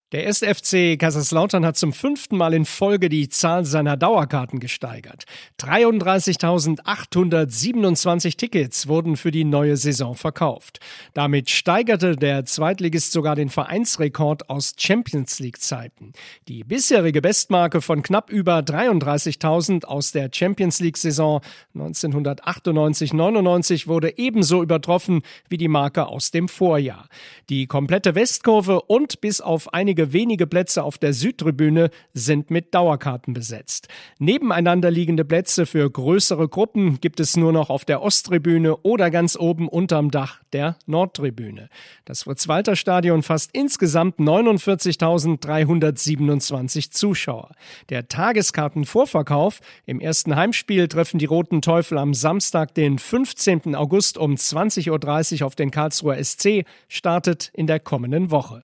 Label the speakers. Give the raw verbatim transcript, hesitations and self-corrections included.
Speaker 1: Der erste F C Kaiserslautern hat zum fünften Mal in Folge die Zahl seiner Dauerkarten gesteigert. dreiunddreißigtausendachthundertsiebenundzwanzig Tickets wurden für die neue Saison verkauft. Damit steigerte der Zweitligist sogar den Vereinsrekord aus Champions-League-Zeiten. Die bisherige Bestmarke von knapp über dreiunddreißigtausend aus der Champions-League-Saison neunzehnhundertachtundneunzig neunundneunzig wurde ebenso übertroffen wie die Marke aus dem Vorjahr. Die komplette Westkurve und bis auf einige wenige Plätze auf der Südtribüne sind mit Dauerkarten besetzt. Nebeneinander liegende Plätze für größere Gruppen gibt es nur noch auf der Osttribüne oder ganz oben unterm Dach der Nordtribüne. Das Fritz-Walter-Stadion fasst insgesamt neunundvierzigtausenddreihundertsiebenundzwanzig Zuschauer. Der Tageskartenvorverkauf im ersten Heimspiel treffen die Roten Teufel am Samstag, den fünfzehnten August um zwanzig Uhr dreißig auf den Karlsruher S C, startet in der kommenden Woche.